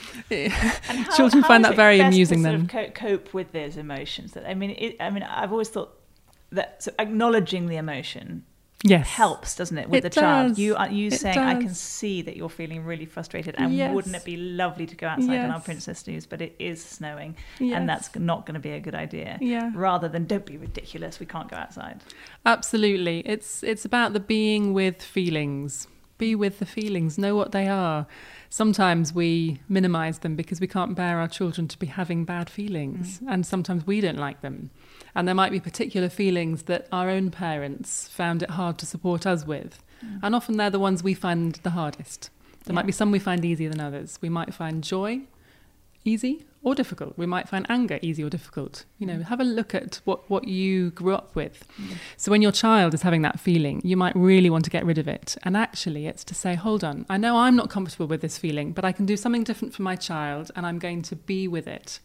children find that very amusing. Then sort of cope with those emotions. That I mean, I've always thought that acknowledging the emotion helps, doesn't it, with the child? You saying, I can see that you're feeling really frustrated, and wouldn't it be lovely to go outside on our princess news, but it is snowing, and that's not going to be a good idea. Rather than don't be ridiculous, we can't go outside. Absolutely, it's about the being with feelings. Be with the feelings, know what they are. Sometimes we minimise them because we can't bear our children to be having bad feelings, and sometimes we don't like them. And there might be particular feelings that our own parents found it hard to support us with. And often they're the ones we find the hardest. There might be some we find easier than others. We might find joy easy or difficult. We might find anger easy or difficult. You know, have a look at what you grew up with. So when your child is having that feeling, you might really want to get rid of it. And actually it's to say, hold on, I know I'm not comfortable with this feeling, but I can do something different for my child and I'm going to be with it.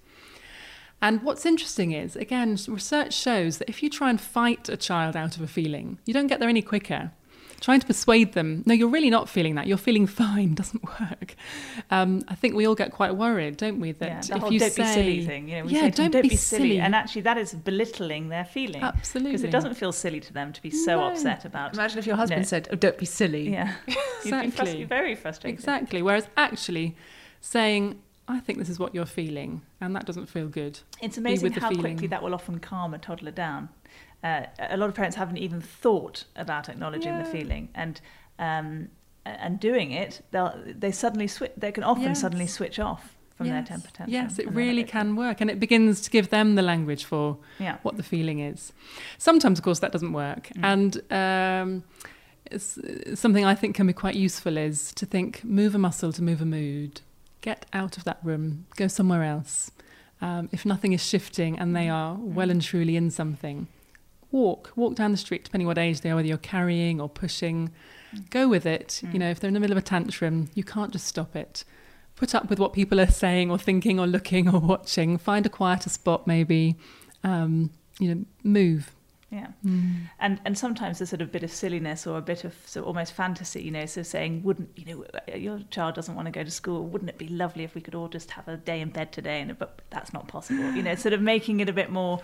And what's interesting is, again, research shows that if you try and fight a child out of a feeling, you don't get there any quicker. Trying to persuade them, no, you're really not feeling that, you're feeling fine, doesn't work. I think we all get quite worried, don't we? That the if whole you don't say, be silly thing. You know, we say don't be be silly. And actually that is belittling their feeling. Absolutely. Because it doesn't feel silly to them to be so upset about. Imagine if your husband said, oh, don't be silly. Yeah, exactly. You'd be very frustrated. Exactly, whereas actually saying, I think this is what you're feeling, and that doesn't feel good. It's amazing how quickly that will often calm a toddler down. A lot of parents haven't even thought about acknowledging the feeling, and doing it, they suddenly switch. They can often suddenly switch off from their temper tantrum. Yes, it really can work, and it begins to give them the language for what the feeling is. Sometimes, of course, that doesn't work, and it's something I think can be quite useful is to think, move a muscle to move a mood. Get out of that room, go somewhere else. If nothing is shifting and they are well and truly in something, walk down the street, depending what age they are, whether you're carrying or pushing. Go with it. You know, if they're in the middle of a tantrum, you can't just stop it. Put up with what people are saying or thinking or looking or watching. Find a quieter spot maybe. Move. Yeah. And sometimes there's sort of bit of silliness or a bit of sort of almost fantasy, you know, so saying, your child doesn't want to go to school, wouldn't it be lovely if we could all just have a day in bed today? But that's not possible, you know, sort of making it a bit more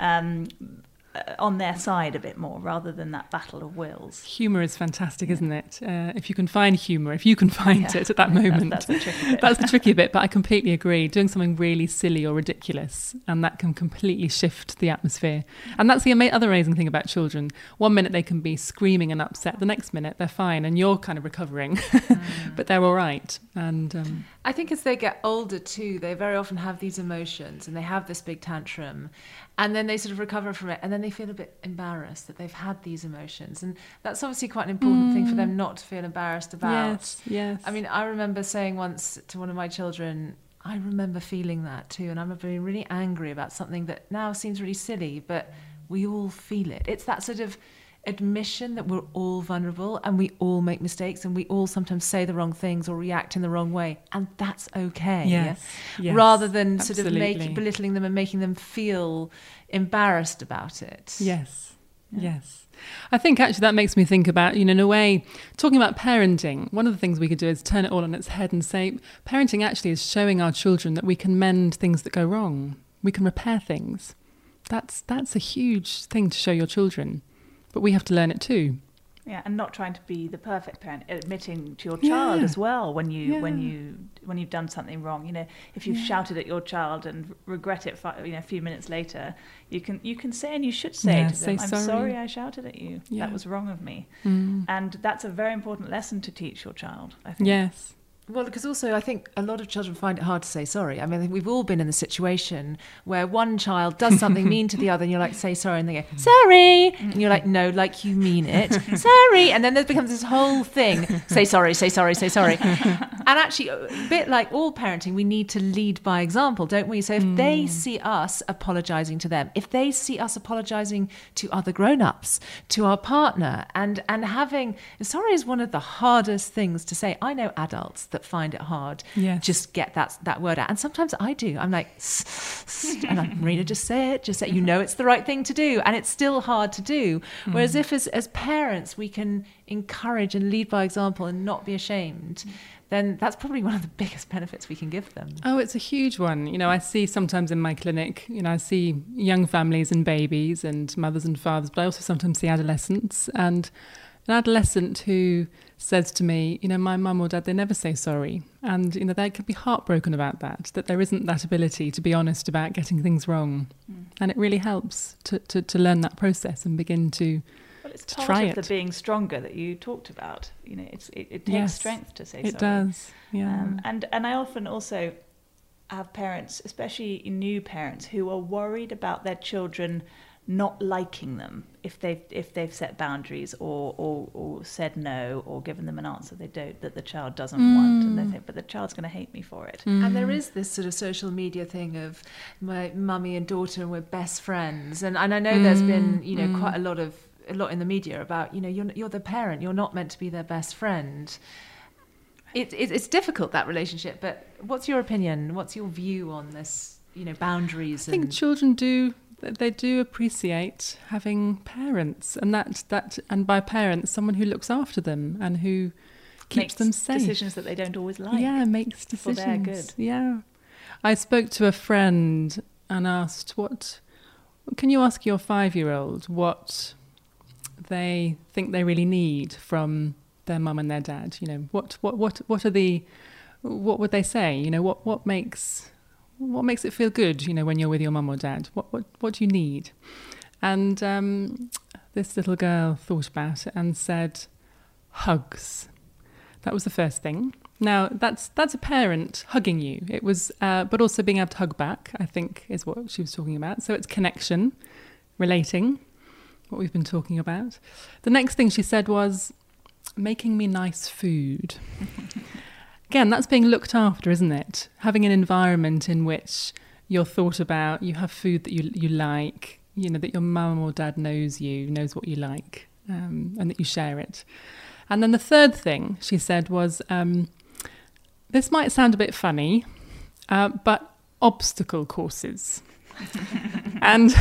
on their side a bit more, rather than that battle of wills. Humour is fantastic, isn't it? If you can find humour, if you can find it at that moment. That's the tricky bit. That's the tricky bit, but I completely agree. Doing something really silly or ridiculous, and that can completely shift the atmosphere. And that's the other amazing thing about children. One minute they can be screaming and upset, the next minute they're fine, and you're kind of recovering, but they're all right. And I think as they get older too, they very often have these emotions and they have this big tantrum, and then they sort of recover from it, and then they feel a bit embarrassed that they've had these emotions. And that's obviously quite an important thing for them not to feel embarrassed about. Yes. I mean, I remember saying once to one of my children, I remember feeling that too, and I remember being really angry about something that now seems really silly, but we all feel it. It's that sort of admission that we're all vulnerable and we all make mistakes and we all sometimes say the wrong things or react in the wrong way, and that's okay. Yes, rather than absolutely. sort of belittling them and making them feel embarrassed about it. Yes. I think actually that makes me think about, in a way, talking about parenting, one of the things we could do is turn it all on its head and say parenting actually is showing our children that we can mend things that go wrong. We can repair things. That's a huge thing to show your children. But we have to learn it too. Yeah, and not trying to be the perfect parent, admitting to your child as well when you've done something wrong. You know, if you've shouted at your child and regret it, a few minutes later, you can say, and you should say to them, "I'm sorry I shouted at you. That was wrong of me." And that's a very important lesson to teach your child, I think. Yes. Well, because also I think a lot of children find it hard to say sorry. I mean, I think we've all been in the situation where one child does something mean to the other and you're like, say sorry, and they go, sorry. And you're like, no, like you mean it. Sorry. And then there becomes this whole thing, say sorry, say sorry, say sorry. And actually, a bit like all parenting, we need to lead by example, don't we? So if they see us apologising to them, if they see us apologising to other grown-ups, to our partner, and having, sorry is one of the hardest things to say. I know adults that find it hard, just get that word out. And sometimes I do. I'm like, and I'm, Marina, just say it. You know it's the right thing to do. And it's still hard to do. Whereas if as parents we can encourage and lead by example and not be ashamed, then that's probably one of the biggest benefits we can give them. Oh, it's a huge one. You know, I see sometimes in my clinic, you know, I see young families and babies and mothers and fathers, but I also sometimes see adolescents. And an adolescent who says to me, you know, my mum or dad, they never say sorry. And, you know, they could be heartbroken about that there isn't that ability to be honest about getting things wrong. And it really helps to learn that process and begin to it's try part it. of the being stronger that you talked about. You know, it takes strength to say sorry. It does, yeah. And I often also have parents, especially new parents, who are worried about their children not liking them if they've set boundaries or said no or given them an answer that the child doesn't want, and they think, but the child's going to hate me for it. And there is this sort of social media thing of my mummy and daughter and we're best friends, and I know there's been quite a lot in the media about you're the parent, you're not meant to be their best friend. It's difficult, that relationship, but what's your opinion? What's your view on this? Boundaries. I think children do appreciate having parents, and that and by parents, someone who looks after them and who keeps them safe. Decisions that they don't always like. Yeah, makes decisions for their good. Yeah, I spoke to a friend and asked, "What can you ask your 5-year-old what they think they really need from their mum and their dad? You know, what would they say? What makes it feel good, when you're with your mum or dad? What do you need?" And this little girl thought about it and said, hugs. That was the first thing. Now, that's a parent hugging you. It was, but also being able to hug back, I think, is what she was talking about. So it's connection, relating, what we've been talking about. The next thing she said was making me nice food. Again, that's being looked after, isn't it? Having an environment in which you're thought about, you have food that you like, that your mum or dad knows what you like, and that you share it. And then the third thing she said was, this might sound a bit funny, but obstacle courses. And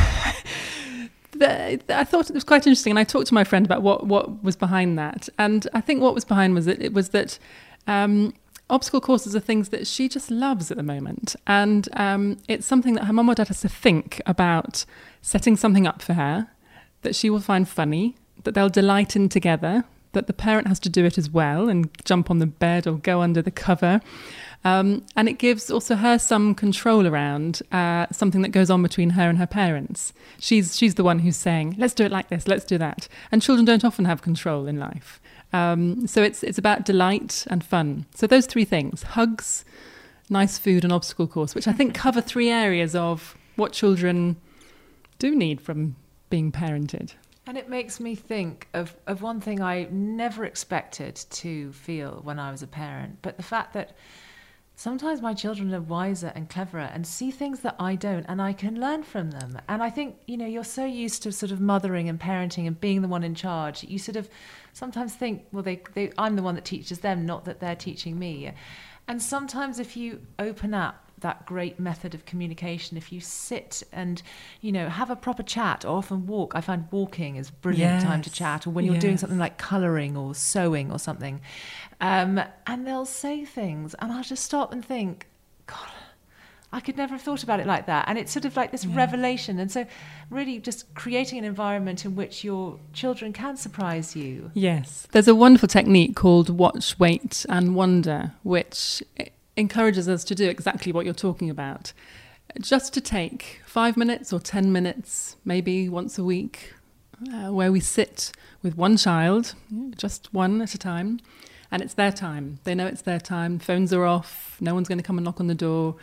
I thought it was quite interesting, and I talked to my friend about what was behind that. And I think what was behind was that obstacle courses are things that she just loves at the moment. And it's something that her mum or dad has to think about setting something up for her that she will find funny, that they'll delight in together, that the parent has to do it as well and jump on the bed or go under the cover. And it gives also her some control around something that goes on between her and her parents. She's the one who's saying, let's do it like this, let's do that. And children don't often have control in life. So it's about delight and fun. So those three things: hugs, nice food, and obstacle course, which I think cover 3 areas of what children do need from being parented. And it makes me think of one thing I never expected to feel when I was a parent, but the fact that sometimes my children are wiser and cleverer and see things that I don't, and I can learn from them. And I think, you're so used to sort of mothering and parenting and being the one in charge, you sort of sometimes think, well, I'm the one that teaches them, not that they're teaching me. And sometimes if you open up that great method of communication, if you sit and have a proper chat, or often walk. I find walking is a brilliant time to chat, or when you're doing something like colouring or sewing or something, and they'll say things and I'll just stop and think, God, I could never have thought about it like that. And it's sort of like this revelation. And so really just creating an environment in which your children can surprise you. Yes. There's a wonderful technique called watch, wait and wonder, which encourages us to do exactly what you're talking about. Just to take 5 minutes or 10 minutes, maybe once a week, where we sit with one child, just one at a time, and it's their time. They know it's their time. Phones are off. No one's going to come and knock on the door.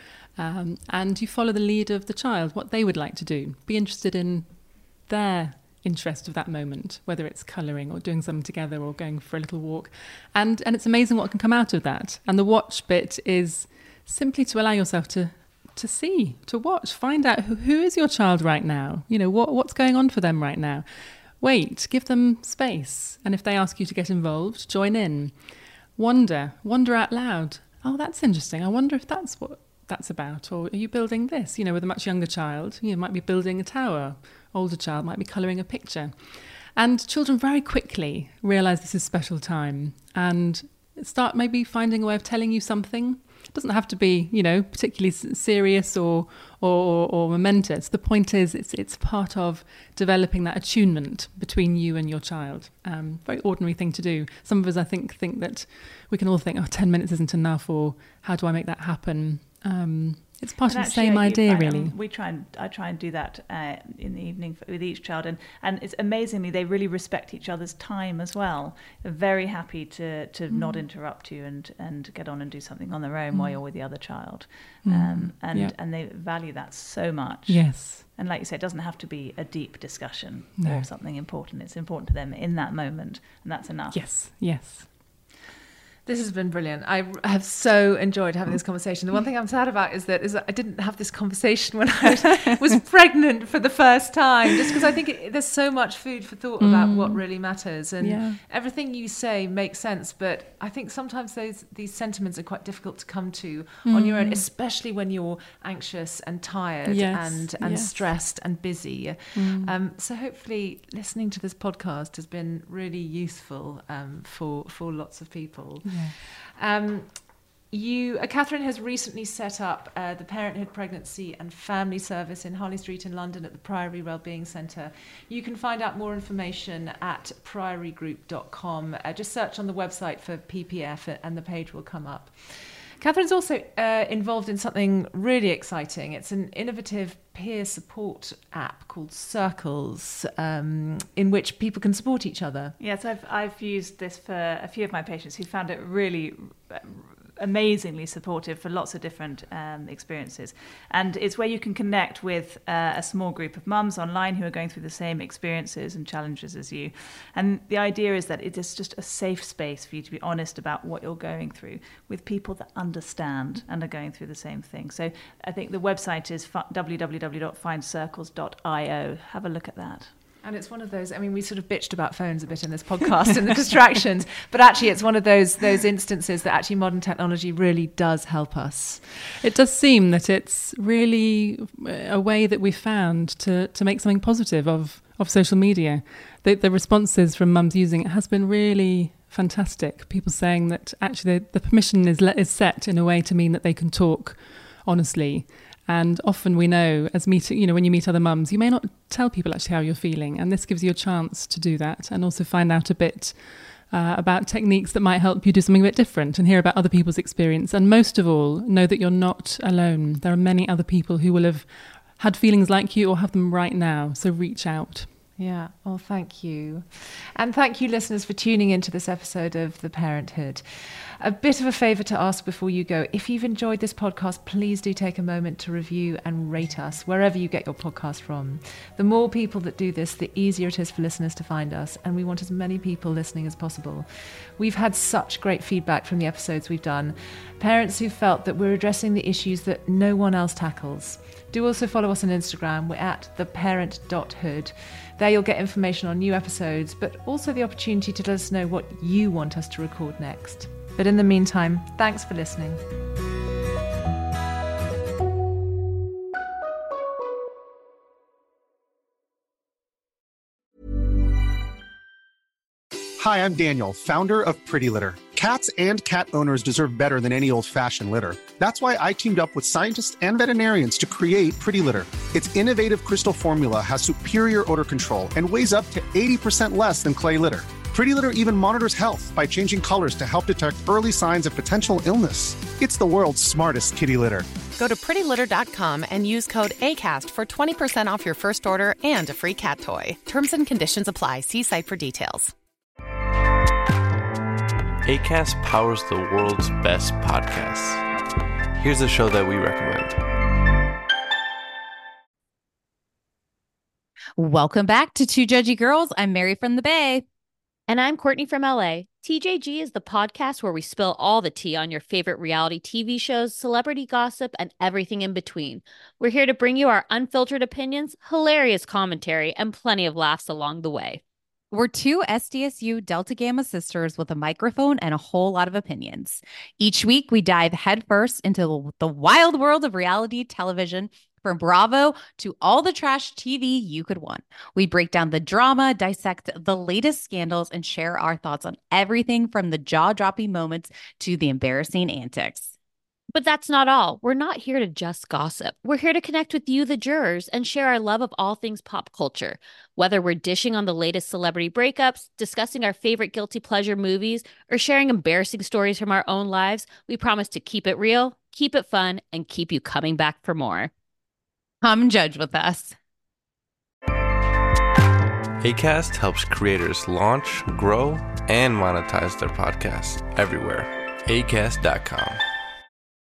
And you follow the lead of the child, what they would like to do. Be interested in their interest of that moment, whether it's colouring or doing something together or going for a little walk. And it's amazing what can come out of that. And the watch bit is simply to allow yourself to see, to watch, find out who is your child right now. You know, what's going on for them right now. Wait, give them space. And if they ask you to get involved, join in. Wonder out loud. Oh, that's interesting. I wonder if that's what that's about. Or are you building this? You know, with a much younger child, you might be building a tower. Older child might be colouring a picture. And children very quickly realise this is special time and start maybe finding a way of telling you something. It doesn't have to be, you know, particularly serious or momentous. The point is, it's part of developing that attunement between you and your child. Very ordinary thing to do. Some of us, I think that we can all think, 10 minutes isn't enough, or how do I make that happen? It's part of the same idea, really. I try and do that in the evening with each child, and it's amazingly they really respect each other's time as well. They're very happy to not interrupt you and get on and do something on their own while you're with the other child, and they value that so much. Yes. And like you say, it doesn't have to be a deep discussion or something important. It's important to them in that moment, and that's enough. Yes. This has been brilliant. I have so enjoyed having this conversation. The one thing I'm sad about is that I didn't have this conversation when I was pregnant for the first time, just because I think there's so much food for thought about what really matters. And everything you say makes sense, but I think sometimes these sentiments are quite difficult to come to on your own, especially when you're anxious and tired and stressed and busy. So hopefully listening to this podcast has been really useful for lots of people. Catherine has recently set up the Parenthood, Pregnancy and Family Service in Harley Street in London at the Priory Wellbeing Centre. You can find out more information at priorygroup.com. Just search on the website for PPF and the page will come up. Catherine's also involved in something really exciting. It's an innovative peer support app called Circles, in which people can support each other. Yes, I've used this for a few of my patients who found it really amazingly supportive for lots of different experiences. And it's where you can connect with a small group of mums online who are going through the same experiences and challenges as you. And the idea is that it is just a safe space for you to be honest about what you're going through with people that understand and are going through the same thing. So I think the website is www.findcircles.io. Have a look at that. And it's one of those, I mean, we sort of bitched about phones a bit in this podcast and the distractions, but actually it's one of those instances that actually modern technology really does help us. It does seem that it's really a way that we've found to make something positive of social media. The responses from mums using it has been really fantastic. People saying that actually the permission is set in a way to mean that they can talk honestly. And often we know, when you meet other mums, you may not tell people actually how you're feeling. And this gives you a chance to do that and also find out a bit about techniques that might help you do something a bit different and hear about other people's experience. And most of all, know that you're not alone. There are many other people who will have had feelings like you or have them right now. So reach out. Yeah, well, thank you. And thank you, listeners, for tuning into this episode of The Parenthood. A bit of a favour to ask before you go. If you've enjoyed this podcast, please do take a moment to review and rate us wherever you get your podcast from. The more people that do this, the easier it is for listeners to find us, and we want as many people listening as possible. We've had such great feedback from the episodes we've done. Parents who felt that we're addressing the issues that no one else tackles. Do also follow us on Instagram. We're at theparent.hood. There you'll get information on new episodes, but also the opportunity to let us know what you want us to record next. But in the meantime, thanks for listening. Hi, I'm Daniel, founder of Pretty Litter. Cats and cat owners deserve better than any old-fashioned litter. That's why I teamed up with scientists and veterinarians to create Pretty Litter. Its innovative crystal formula has superior odor control and weighs up to 80% less than clay litter. Pretty Litter even monitors health by changing colors to help detect early signs of potential illness. It's the world's smartest kitty litter. Go to prettylitter.com and use code ACAST for 20% off your first order and a free cat toy. Terms and conditions apply. See site for details. Acast powers the world's best podcasts. Here's a show that we recommend. Welcome back to Two Judgy Girls. I'm Mary from the Bay. And I'm Courtney from LA. TJG is the podcast where we spill all the tea on your favorite reality TV shows, celebrity gossip, and everything in between. We're here to bring you our unfiltered opinions, hilarious commentary, and plenty of laughs along the way. We're two SDSU Delta Gamma sisters with a microphone and a whole lot of opinions. Each week, we dive headfirst into the wild world of reality television, from Bravo to all the trash TV you could want. We break down the drama, dissect the latest scandals, and share our thoughts on everything from the jaw-dropping moments to the embarrassing antics. But that's not all. We're not here to just gossip. We're here to connect with you, the jurors, and share our love of all things pop culture. Whether we're dishing on the latest celebrity breakups, discussing our favorite guilty pleasure movies, or sharing embarrassing stories from our own lives, we promise to keep it real, keep it fun, and keep you coming back for more. Come judge with us. Acast helps creators launch, grow, and monetize their podcasts everywhere. Acast.com.